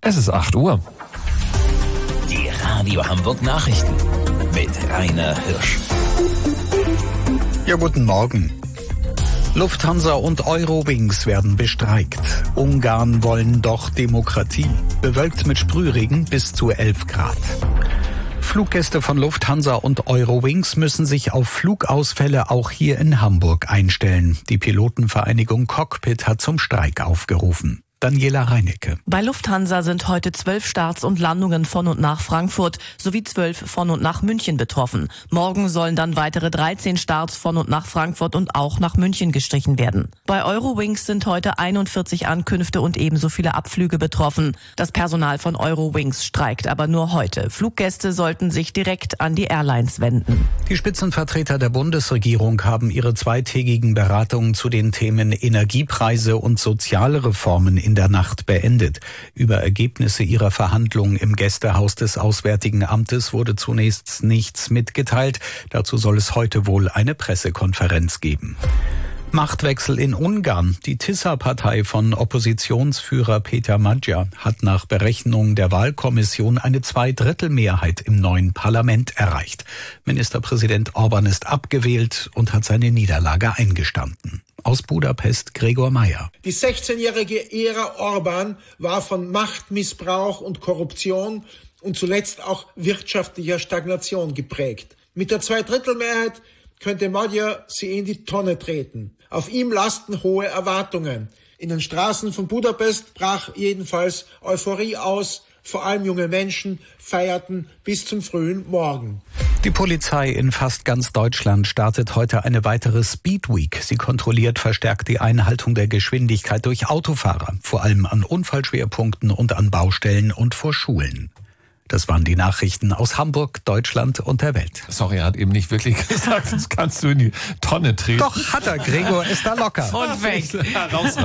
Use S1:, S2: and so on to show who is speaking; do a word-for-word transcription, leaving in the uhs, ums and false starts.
S1: Es ist acht Uhr.
S2: Die Radio Hamburg Nachrichten mit Rainer Hirsch.
S3: Ja, guten Morgen. Lufthansa und Eurowings werden bestreikt. Ungarn wollen doch Demokratie. Bewölkt mit Sprühregen bis zu elf Grad. Fluggäste von Lufthansa und Eurowings müssen sich auf Flugausfälle auch hier in Hamburg einstellen. Die Pilotenvereinigung Cockpit hat zum Streik aufgerufen. Daniela Reinecke.
S4: Bei Lufthansa sind heute zwölf Starts und Landungen von und nach Frankfurt sowie zwölf von und nach München betroffen. Morgen sollen dann weitere dreizehn Starts von und nach Frankfurt und auch nach München gestrichen werden. Bei Eurowings sind heute einundvierzig Ankünfte und ebenso viele Abflüge betroffen. Das Personal von Eurowings streikt aber nur heute. Fluggäste sollten sich direkt an die Airlines wenden.
S3: Die Spitzenvertreter der Bundesregierung haben ihre zweitägigen Beratungen zu den Themen Energiepreise und soziale Reformen in der Nacht beendet. Über Ergebnisse ihrer Verhandlungen im Gästehaus des Auswärtigen Amtes wurde zunächst nichts mitgeteilt. Dazu soll es heute wohl eine Pressekonferenz geben. Machtwechsel in Ungarn. Die Tisza-Partei von Oppositionsführer Peter Magyar hat nach Berechnungen der Wahlkommission eine Zweidrittelmehrheit im neuen Parlament erreicht. Ministerpräsident Orban ist abgewählt und hat seine Niederlage eingestanden. Aus Budapest Gregor Meyer.
S5: Die sechzehnjährige Ära Orban war von Machtmissbrauch und Korruption und zuletzt auch wirtschaftlicher Stagnation geprägt. Mit der Zweidrittelmehrheit könnte Magyar sie in die Tonne treten. Auf ihm lasten hohe Erwartungen. In den Straßen von Budapest brach jedenfalls Euphorie aus. Vor allem junge Menschen feierten bis zum frühen Morgen.
S3: Die Polizei in fast ganz Deutschland startet heute eine weitere Speed Week. Sie kontrolliert verstärkt die Einhaltung der Geschwindigkeit durch Autofahrer, vor allem an Unfallschwerpunkten und an Baustellen und vor Schulen. Das waren die Nachrichten aus Hamburg, Deutschland und der Welt.
S1: Sorry, er hat eben nicht wirklich gesagt, das kannst du in die Tonne treten.
S3: Doch, hat er. Gregor ist da locker.
S4: Und weg.
S1: Raus.